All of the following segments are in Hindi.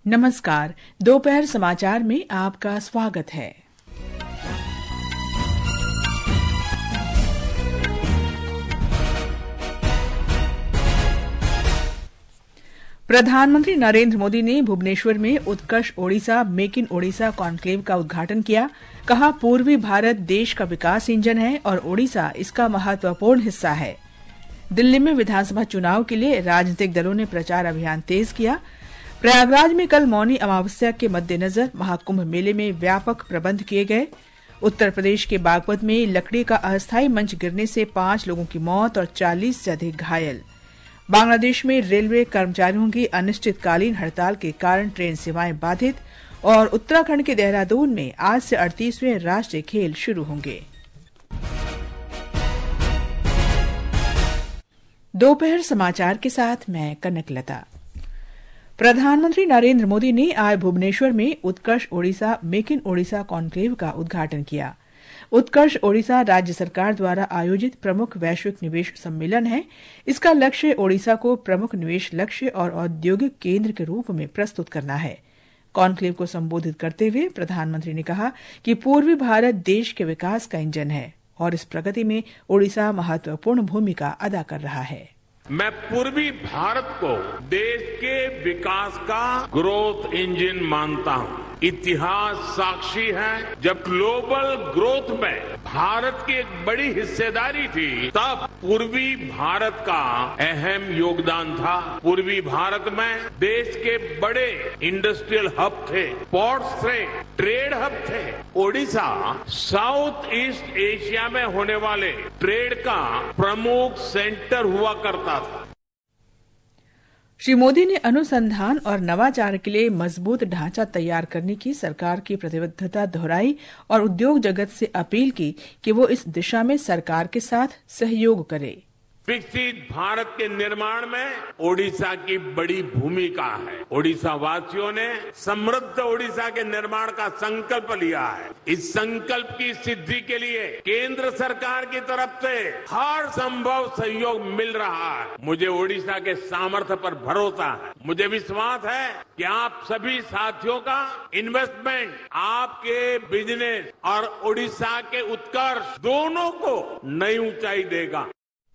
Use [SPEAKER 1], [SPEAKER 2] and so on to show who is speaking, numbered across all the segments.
[SPEAKER 1] नमस्कार, दोपहर समाचार में आपका स्वागत है। प्रधानमंत्री नरेंद्र मोदी ने भुवनेश्वर में Utkarsh Odisha make in Odisha conclave का उद्घाटन किया। कहा, पूर्वी भारत देश का विकास इंजन है और ओडिशा इसका महत्वपूर्ण हिस्सा है। दिल्ली में विधानसभा चुनाव के लिए राजनीतिक दलों ने प्रचार अभियान तेज किया। प्रयागराज में कल मौनी अमावस्या के मद्देनजर महाकुंभ मेले में व्यापक प्रबंध किए गए। उत्तर प्रदेश के बागपत में लकड़ी का अस्थायी मंच गिरने से 5 लोगों की मौत और 40 से अधिक घायल। बांग्लादेश में रेलवे कर्मचारियों की अनिश्चितकालीन हड़ताल के कारण ट्रेन सेवाएं बाधित और उत्तराखंड के देहरादून में आज से 38वें राष्ट्रीय खेल शुरू होंगे। दोपहर समाचार के साथ मैं कनकलता। प्रधानमंत्री नरेंद्र मोदी ने आज भुवनेश्वर में Utkarsh Odisha make in Odisha conclave का उद्घाटन किया। उत्कर्ष ओडिशा राज्य सरकार द्वारा आयोजित प्रमुख वैश्विक निवेश सम्मेलन है। इसका लक्ष्य ओडिशा को प्रमुख निवेश लक्ष्य और औद्योगिक केंद्र के रूप में प्रस्तुत करना है। कॉन्क्लेव को संबोधित करते हुए प्रधानमंत्री ने कहा कि पूर्वी भारत देश के विकास का इंजन है और इस प्रगति में ओडिशा महत्वपूर्ण भूमिका अदा कर रहा है।
[SPEAKER 2] मैं पूर्वी भारत को देश के विकास का ग्रोथ इंजन मानता हूं। इतिहास साक्षी है, जब ग्लोबल ग्रोथ में भारत की एक बड़ी हिस्सेदारी थी, तब पूर्वी भारत का अहम योगदान था। पूर्वी भारत में देश के बड़े इंडस्ट्रियल हब थे, पोर्ट्स थे, ट्रेड हब थे। ओडिशा साउथ ईस्ट एशिया में होने वाले ट्रेड का प्रमुख सेंटर हुआ करता था।
[SPEAKER 1] श्री मोदी ने अनुसंधान और नवाचार के लिए मजबूत ढांचा तैयार करने की सरकार की प्रतिबद्धता दोहराई और उद्योग जगत से अपील की कि वो इस दिशा में सरकार के साथ सहयोग करे।
[SPEAKER 2] विकसित भारत के निर्माण में ओडिशा की बड़ी भूमिका है। ओडिशा वासियों ने समृद्ध ओडिशा के निर्माण का संकल्प लिया है। इस संकल्प की सिद्धि के लिए केंद्र सरकार की तरफ से हर संभव सहयोग मिल रहा है। मुझे ओडिशा के सामर्थ्य पर भरोसा है। मुझे विश्वास है कि आप सभी साथियों का इन्वेस्टमेंट आपके बिजनेस और ओडिशा के उत्कर्ष दोनों को नई ऊंचाई देगा।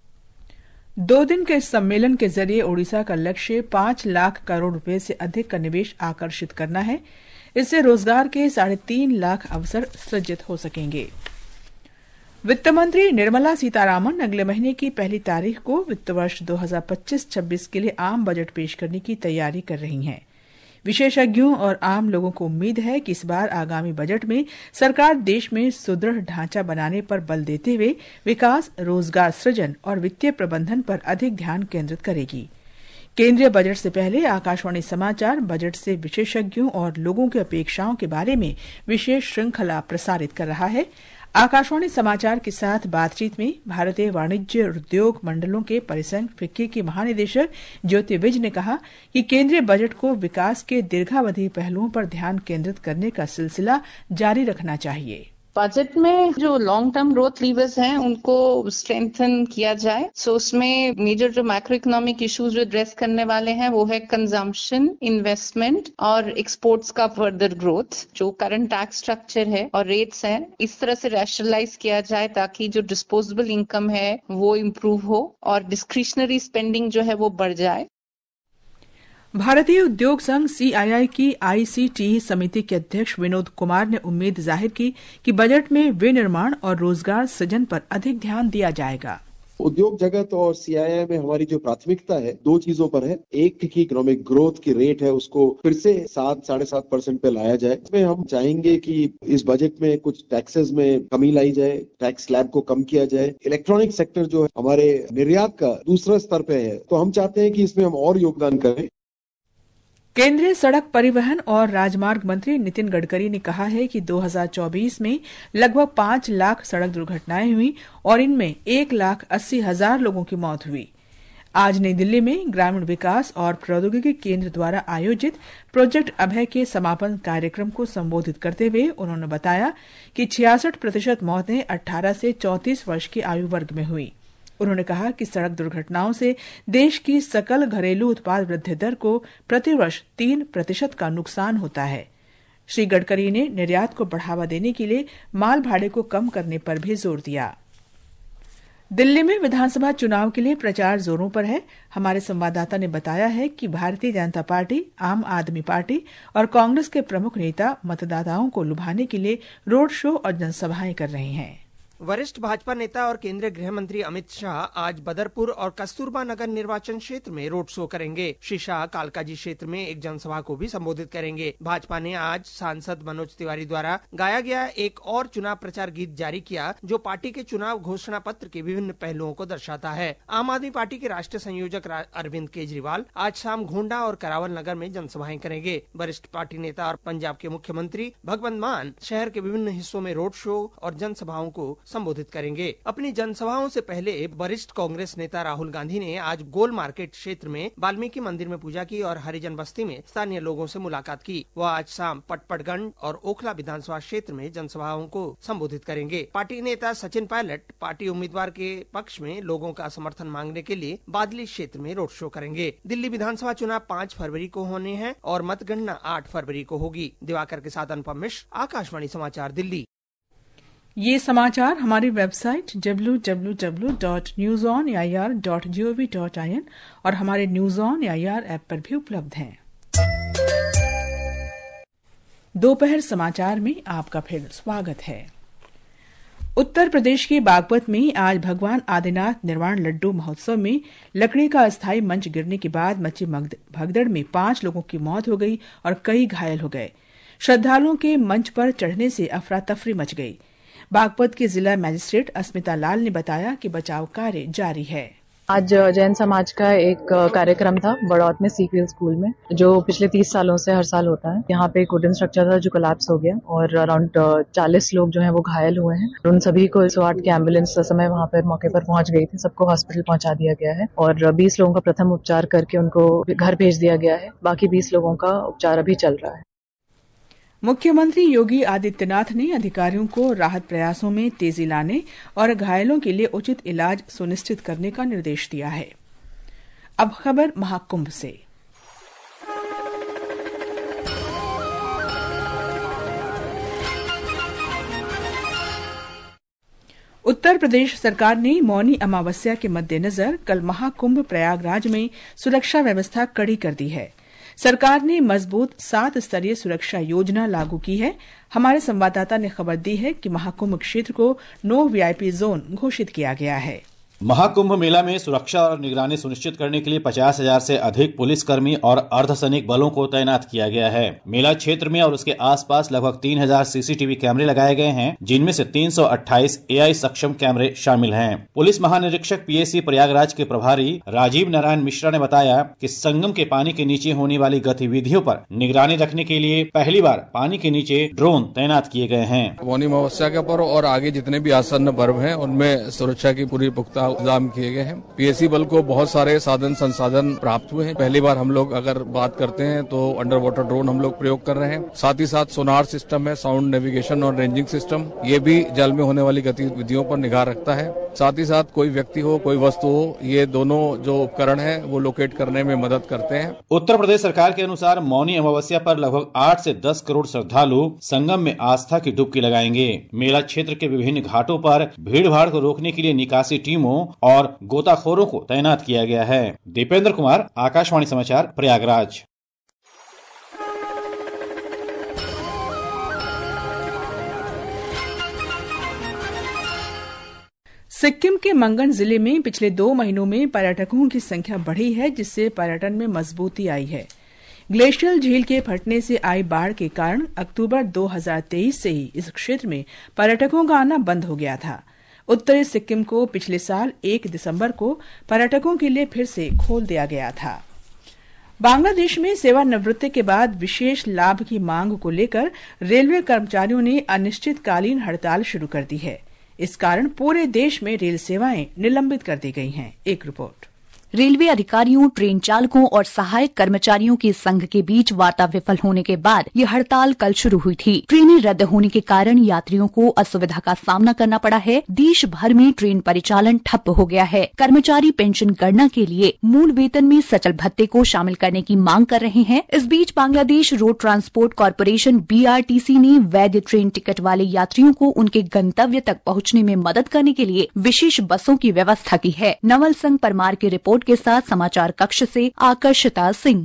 [SPEAKER 1] 2 दिन के इस सम्मेलन के जरिए ओडिशा का लक्ष्य 5 लाख करोड़ रुपए से अधिक का निवेश आकर्षित करना है। इससे रोजगार के 3.5 लाख अवसर सृजित हो सकेंगे। वित्त मंत्री निर्मला सीतारामन अगले महीने की 1 तारीख को वित्त वर्ष 2025-26 के लिए आम बजट पेश करने की तैयारी कर रही हैं। विशेषज्ञों और आम लोगों को उम्मीद है कि इस बार आगामी बजट में सरकार देश में सुदृढ़ ढांचा बनाने पर बल देते हुए विकास, रोजगार सृजन और वित्तीय प्रबंधन पर अधिक ध्यान केंद्रित करेगी। केंद्रीय बजट से पहले आकाशवाणी समाचार बजट से विशेषज्ञों और लोगों की अपेक्षाओं के बारे में विशेष श्रृंखला प्रसारित कर रहा है। आकाशवाणी समाचार के साथ बातचीत में भारतीय वाणिज्य और उद्योग मंडलों के परिसंघ फिक्की की महानिदेशक ज्योति विज ने कहा कि केंद्रीय बजट को विकास के दीर्घावधि पहलुओं पर ध्यान केंद्रित करने का सिलसिला जारी रखना चाहिए।
[SPEAKER 3] बजट में जो लॉन्ग टर्म ग्रोथ लीवर्स हैं उनको स्ट्रेंथन किया जाए। सो उसमें मेजर जो मैक्रो इकोनॉमिक इश्यूज जो एड्रेस करने वाले हैं वो है कंजम्पशन, इन्वेस्टमेंट और एक्सपोर्ट्स का फर्दर ग्रोथ। जो करंट टैक्स स्ट्रक्चर है और रेट्स हैं, इस तरह से रैशनलाइज किया जाए ताकि जो डिस्पोजेबल इनकम है वो इम्प्रूव हो और डिस्क्रिशनरी स्पेंडिंग जो है वो बढ़ जाए।
[SPEAKER 1] भारतीय उद्योग संघ CII की ICT समिति के अध्यक्ष विनोद कुमार ने उम्मीद जाहिर की कि बजट में विनिर्माण और रोजगार सृजन पर अधिक ध्यान दिया जाएगा।
[SPEAKER 4] उद्योग जगत और CII में हमारी जो प्राथमिकता है 2 चीजों पर है। एक की इकोनॉमिक ग्रोथ की रेट है उसको फिर से 7-7.5% पे लाया जाए। इसमें हम चाहेंगे कि इस बजट में कुछ टैक्सेस में कमी लाई जाए, टैक्स स्लैब को कम किया जाए। इलेक्ट्रॉनिक सेक्टर जो है हमारे निर्यात का दूसरा स्तर पे है, तो हम चाहते हैं कि इसमें हम और योगदान करें।
[SPEAKER 1] केंद्रीय सड़क परिवहन और राजमार्ग मंत्री नितिन गडकरी ने कहा है कि 2024 में लगभग 5 लाख सड़क दुर्घटनाएं हुई और इनमें 1,80,000 लोगों की मौत हुई। आज नई दिल्ली में ग्रामीण विकास और प्रौद्योगिकी केंद्र द्वारा आयोजित प्रोजेक्ट अभय के समापन कार्यक्रम को संबोधित करते हुए उन्होंने बताया कि 66% मौतें 18 से 34 वर्ष की आयु वर्ग में हुई। उन्होंने कहा कि सड़क दुर्घटनाओं से देश की सकल घरेलू उत्पाद वृद्धि दर को प्रतिवर्ष 3% का नुकसान होता है। श्री गडकरी ने निर्यात को बढ़ावा देने के लिए माल भाड़े को कम करने पर भी जोर दिया। दिल्ली में विधानसभा चुनाव के लिए प्रचार जोरों पर है। हमारे संवाददाता ने बताया है कि भारतीय जनता पार्टी, आम आदमी पार्टी और कांग्रेस के प्रमुख नेता मतदाताओं को लुभाने के लिए रोड शो और जनसभाएं कर रहे हैं।
[SPEAKER 5] वरिष्ठ भाजपा नेता और केंद्रीय गृह मंत्री अमित शाह आज बदरपुर और कस्तूरबा नगर निर्वाचन क्षेत्र में रोड शो करेंगे। श्री शाह कालकाजी क्षेत्र में एक जनसभा को भी संबोधित करेंगे। भाजपा ने आज सांसद मनोज तिवारी द्वारा गाया गया एक और चुनाव प्रचार गीत जारी किया, जो पार्टी के चुनाव घोषणा पत्र के विभिन्न पहलुओं को दर्शाता है। आम आदमी पार्टी के राष्ट्रीय संयोजक अरविंद केजरीवाल आज शाम गोंडा और करावल नगर में जनसभाएं करेंगे। वरिष्ठ पार्टी नेता और पंजाब के मुख्यमंत्री भगवंत मान शहर के विभिन्न हिस्सों में रोड शो और जनसभाओं को संबोधित करेंगे। अपनी जनसभाओं से पहले वरिष्ठ कांग्रेस नेता राहुल गांधी ने आज गोल मार्केट क्षेत्र में वाल्मीकि मंदिर में पूजा की और हरिजन बस्ती में स्थानीय लोगों से मुलाकात की। वह आज शाम पटपड़गंज और ओखला विधानसभा क्षेत्र में जनसभाओं को संबोधित करेंगे। पार्टी नेता सचिन पायलट पार्टी उम्मीदवार के पक्ष में लोगों का समर्थन मांगने के लिए बादली क्षेत्र में रोड शो करेंगे। दिल्ली विधानसभा चुनाव 5 फरवरी को होने हैं और मतगणना 8 फरवरी को होगी। दिवाकर के साथ अनुपम मिश्र, आकाशवाणी समाचार, दिल्ली।
[SPEAKER 1] ये समाचार हमारी वेबसाइट www.newsonair.gov.in और हमारे न्यूज ऑन एआईआर ऐप पर भी उपलब्ध हैं। दोपहर समाचार में आपका फिर स्वागत है। उत्तर प्रदेश के बागपत में आज भगवान आदिनाथ निर्वाण लड्डू महोत्सव में लकड़ी का अस्थायी मंच गिरने के बाद मची भगदड़ में 5 लोगों की मौत हो गई और कई घायल हो गए। श्रद्धालुओं के मंच पर चढ़ने से अफरा तफरी मच गई। बागपत के जिला मजिस्ट्रेट अस्मिता लाल ने बताया कि बचाव कार्य जारी है।
[SPEAKER 6] आज जैन समाज का एक कार्यक्रम था बड़ौत में सीक्वेल स्कूल में, जो पिछले 30 सालों से हर साल होता है। यहाँ पे एक वुडन स्ट्रक्चर था जो कोलैप्स हो गया और अराउंड 40 लोग जो हैं वो घायल हुए हैं। उन सभी को 108 की एम्बुलेंस समय वहाँ पर मौके पर पहुंच गई थी। सबको हॉस्पिटल पहुंचा दिया गया है और 20 लोगों का प्रथम उपचार करके उनको घर भेज दिया गया है। बाकी 20 लोगों का उपचार अभी चल रहा है।
[SPEAKER 1] मुख्यमंत्री योगी आदित्यनाथ ने अधिकारियों को राहत प्रयासों में तेजी लाने और घायलों के लिए उचित इलाज सुनिश्चित करने का निर्देश दिया है। अब खबर महाकुंभ से। उत्तर प्रदेश सरकार ने मौनी अमावस्या के मद्देनजर कल महाकुंभ प्रयागराज में सुरक्षा व्यवस्था कड़ी कर दी है। सरकार ने मजबूत 7 स्तरीय सुरक्षा योजना लागू की है। हमारे संवाददाता ने खबर दी है कि महाकुंभ क्षेत्र को नो वीआईपी जोन घोषित किया गया है।
[SPEAKER 7] महाकुंभ मेला में सुरक्षा और निगरानी सुनिश्चित करने के लिए 50,000 से अधिक पुलिसकर्मी और अर्धसैनिक बलों को तैनात किया गया है। मेला क्षेत्र में और उसके आसपास लगभग 3,000 सीसीटीवी कैमरे लगाए गए हैं, जिनमें से 328 एआई सक्षम कैमरे शामिल हैं। पुलिस महानिरीक्षक पीएसी प्रयागराज के प्रभारी राजीव नारायण मिश्रा ने बताया कि संगम के पानी के नीचे होने वाली गतिविधियों पर निगरानी रखने के लिए पहली बार पानी के नीचे ड्रोन तैनात किए गए हैं।
[SPEAKER 8] मौनी अमावस्या के पर्व और आगे जितने भी आसन्न पर्व हैं, उनमें सुरक्षा की पूरी पुख्ता इंतजाम किए गए हैं। पीएसी बल को बहुत सारे साधन संसाधन प्राप्त हुए हैं। पहली बार हम लोग अगर बात करते हैं तो अंडर वाटर ड्रोन हम लोग प्रयोग कर रहे हैं। साथ ही साथ सोनार सिस्टम है, साउंड नेविगेशन और रेंजिंग सिस्टम, ये भी जल में होने वाली गतिविधियों पर निगाह रखता है। साथ ही साथ कोई व्यक्ति हो, कोई वस्तु हो, ये दोनों जो उपकरण है वो लोकेट करने में मदद करते हैं।
[SPEAKER 7] उत्तर प्रदेश सरकार के अनुसार मौनी अमावस्या पर लगभग 8 से 10 करोड़ श्रद्धालु संगम में आस्था की डुबकी लगाएंगे। मेला क्षेत्र के विभिन्न घाटों पर भीड़ भाड़ को रोकने के लिए निकासी टीमों और गोताखोरों को तैनात किया गया है। दीपेंद्र कुमार, आकाशवाणी समाचार, प्रयागराज।
[SPEAKER 1] सिक्किम के मंगन जिले में पिछले 2 महीनों में पर्यटकों की संख्या बढ़ी है, जिससे पर्यटन में मजबूती आई है। ग्लेशियल झील के फटने से आई बाढ़ के कारण अक्टूबर 2023 से ही इस क्षेत्र में पर्यटकों का आना बंद हो गया था। उत्तरी सिक्किम को पिछले साल 1 दिसंबर को पर्यटकों के लिए फिर से खोल दिया गया था। बांग्लादेश में सेवानिवृत्ति के बाद विशेष लाभ की मांग को लेकर रेलवे कर्मचारियों ने अनिश्चितकालीन हड़ताल शुरू कर दी है। इस कारण पूरे देश में रेल सेवाएं निलंबित कर दी गई हैं। एक रिपोर्ट।
[SPEAKER 9] रेलवे अधिकारियों, ट्रेन चालकों और सहायक कर्मचारियों के संघ के बीच वार्ता विफल होने के बाद ये हड़ताल कल शुरू हुई थी। ट्रेनें रद्द होने के कारण यात्रियों को असुविधा का सामना करना पड़ा है। देश भर में ट्रेन परिचालन ठप हो गया है। कर्मचारी पेंशन गणना के लिए मूल वेतन में सचल भत्ते को शामिल करने की मांग कर रहे हैं। इस बीच Bangladesh road transport corporation BRTC ने वैध ट्रेन टिकट वाले यात्रियों को उनके गंतव्य तक पहुंचने में मदद करने के लिए विशेष बसों की व्यवस्था की है। नवल संघ परमार की रिपोर्ट के साथ समाचार कक्ष से आकर्षिता सिंह।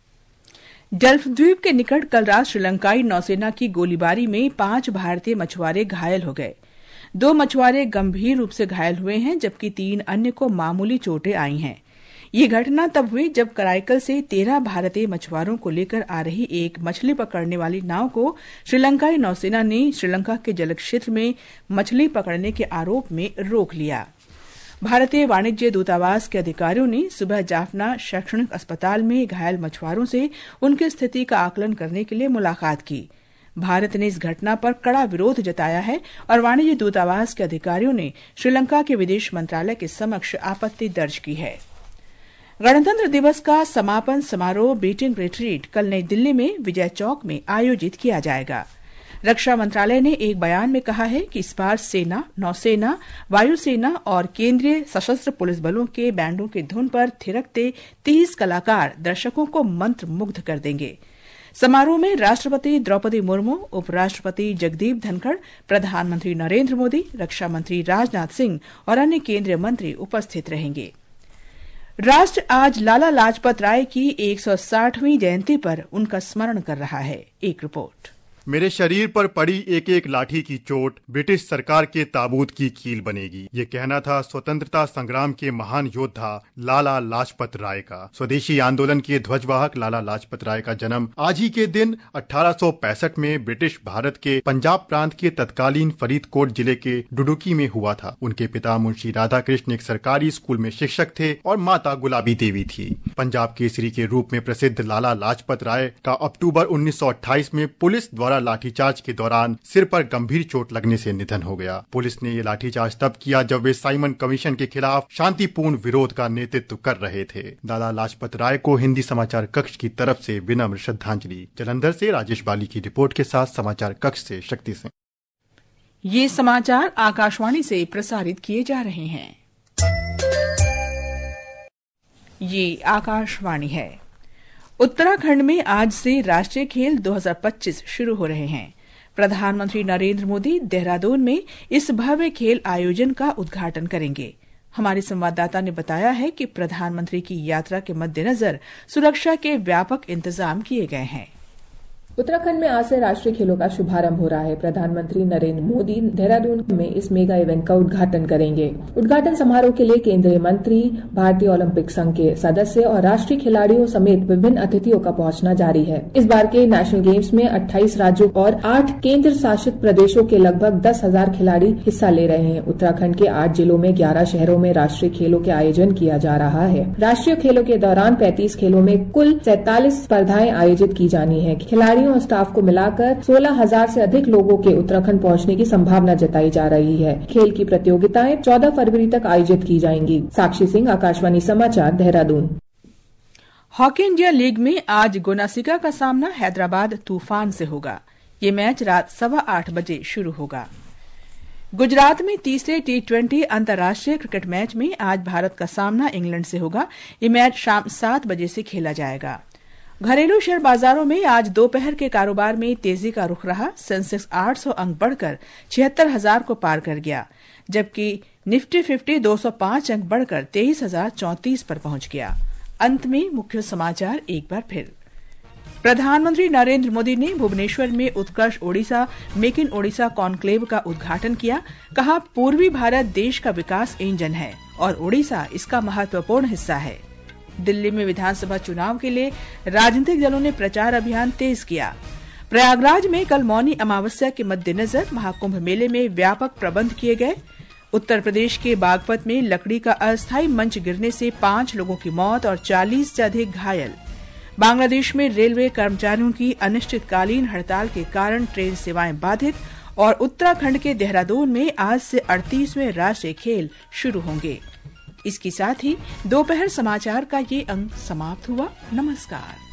[SPEAKER 1] डल्फ द्वीप के निकट कल रात श्रीलंकाई नौसेना की गोलीबारी में 5 भारतीय मछुआरे घायल हो गए। 2 मछुआरे गंभीर रूप से घायल हुए हैं, जबकि 3 अन्य को मामूली चोटें आई हैं। ये घटना तब हुई जब कराईकल से 13 भारतीय मछुआरों को लेकर आ रही एक मछली पकड़ने वाली नाव को श्रीलंकाई नौसेना ने श्रीलंका के जल क्षेत्र में मछली पकड़ने के आरोप में रोक लिया। भारतीय वाणिज्य दूतावास के अधिकारियों ने सुबह जाफना शैक्षणिक अस्पताल में घायल मछुआरों से उनकी स्थिति का आकलन करने के लिए मुलाकात की। भारत ने इस घटना पर कड़ा विरोध जताया है और वाणिज्य दूतावास के अधिकारियों ने श्रीलंका के विदेश मंत्रालय के समक्ष आपत्ति दर्ज की है। गणतंत्र दिवस का समापन समारोह बीटिंग रिट्रीट कल नई दिल्ली में विजय चौक में आयोजित किया जाएगा। रक्षा मंत्रालय ने एक बयान में कहा है कि इस बार सेना, नौसेना, वायुसेना और केंद्रीय सशस्त्र पुलिस बलों के बैंडों की धुन पर थिरकते 30 कलाकार दर्शकों को मंत्रमुग्ध कर देंगे। समारोह में राष्ट्रपति द्रौपदी मुर्मू, उपराष्ट्रपति जगदीप धनखड़, प्रधानमंत्री नरेंद्र मोदी, रक्षा मंत्री राजनाथ सिंह और अन्य केंद्रीय मंत्री उपस्थित रहेंगे। राष्ट्र आज लाला लाजपत राय की 160वीं जयंती पर उनका स्मरण कर रहा है। एक रिपोर्ट।
[SPEAKER 10] मेरे शरीर पर पड़ी एक एक लाठी की चोट ब्रिटिश सरकार के ताबूत की कील बनेगी, ये कहना था स्वतंत्रता संग्राम के महान योद्धा लाला लाजपत राय का। स्वदेशी आंदोलन के ध्वजवाहक लाला लाजपत राय का जन्म आज ही के दिन 1865 में ब्रिटिश भारत के पंजाब प्रांत के तत्कालीन फरीदकोट जिले के डुडुकी में हुआ था। उनके पिता मुंशी राधा कृष्ण एक सरकारी स्कूल में शिक्षक थे और माता गुलाबी देवी थी। पंजाब केसरी के रूप में प्रसिद्ध लाला लाजपत राय का अक्टूबर 1928 में पुलिस द्वारा लाठीचार्ज के दौरान सिर पर गंभीर चोट लगने से निधन हो गया। पुलिस ने ये लाठीचार्ज तब किया जब वे साइमन कमीशन के खिलाफ शांतिपूर्ण विरोध का नेतृत्व कर रहे थे। लाला लाजपत राय को हिंदी समाचार कक्ष की तरफ से विनम्र श्रद्धांजलि। जालंधर से राजेश बाली की रिपोर्ट के साथ समाचार कक्ष से शक्ति सिंह।
[SPEAKER 1] ये समाचार आकाशवाणी से प्रसारित किए जा रहे हैं। ये आकाशवाणी है। उत्तराखंड में आज से राष्ट्रीय खेल 2025 शुरू हो रहे हैं। प्रधानमंत्री नरेंद्र मोदी देहरादून में इस भव्य खेल आयोजन का उद्घाटन करेंगे। हमारे संवाददाता ने बताया है कि प्रधानमंत्री की यात्रा के मद्देनजर सुरक्षा के व्यापक इंतजाम किए गए हैं।
[SPEAKER 11] उत्तराखंड में आज से राष्ट्रीय खेलों का शुभारंभ हो रहा है। प्रधानमंत्री नरेंद्र मोदी देहरादून में इस मेगा इवेंट का उद्घाटन करेंगे। उद्घाटन समारोह के लिए केंद्रीय मंत्री, भारतीय ओलंपिक संघ के सदस्य और राष्ट्रीय खिलाड़ियों समेत विभिन्न अतिथियों का पहुंचना जारी है। इस बार के नेशनल गेम्स में 28 राज्यों और 8 केंद्र शासित प्रदेशों के लगभग 10,000 खिलाड़ी हिस्सा ले रहे हैं। उत्तराखंड के 8 जिलों में 11 शहरों में राष्ट्रीय खेलों के आयोजन किया जा रहा है। राष्ट्रीय खेलों के दौरान 35 खेलों में कुल 47 स्पर्धाएं आयोजित की जानी है। खिलाड़ी और स्टाफ को मिलाकर 16,000 से अधिक लोगों के उत्तराखंड पहुंचने की संभावना जताई जा रही है। खेल की प्रतियोगिताएं 14 फरवरी तक आयोजित की जाएंगी। साक्षी सिंह, आकाशवाणी समाचार, देहरादून।
[SPEAKER 1] हॉकी इंडिया लीग में आज गोनासिका का सामना हैदराबाद तूफान से होगा। ये मैच रात 8:15 बजे शुरू होगा। गुजरात में तीसरे T20 अंतर्राष्ट्रीय क्रिकेट मैच में आज भारत का सामना इंग्लैंड से होगा। ये मैच शाम 7 बजे से खेला जाएगा। घरेलू शेयर बाजारों में आज दोपहर के कारोबार में तेजी का रुख रहा। सेंसेक्स 800 अंक बढ़कर 76,000 को पार कर गया, जबकि निफ्टी 50 205 अंक बढ़कर 23,034 पर पहुंच गया। अंत में मुख्य समाचार एक बार फिर। प्रधानमंत्री नरेंद्र मोदी ने भुवनेश्वर में Utkarsh Odisha make in Odisha conclave का उद्घाटन किया। कहा, पूर्वी भारत देश का विकास इंजन है और ओडिशा इसका महत्वपूर्ण हिस्सा है। दिल्ली में विधानसभा चुनाव के लिए राजनीतिक दलों ने प्रचार अभियान तेज किया। प्रयागराज में कल मौनी अमावस्या के मद्देनजर महाकुंभ मेले में व्यापक प्रबंध किए गए। उत्तर प्रदेश के बागपत में लकड़ी का अस्थायी मंच गिरने से 5 लोगों की मौत और 40 से अधिक घायल। बांग्लादेश में रेलवे कर्मचारियों की अनिश्चितकालीन हड़ताल के कारण ट्रेन सेवाएं बाधित और उत्तराखंड के देहरादून में आज से 38वें राष्ट्रीय खेल शुरू होंगे। इसके साथ ही दोपहर समाचार का ये अंक समाप्त हुआ। नमस्कार।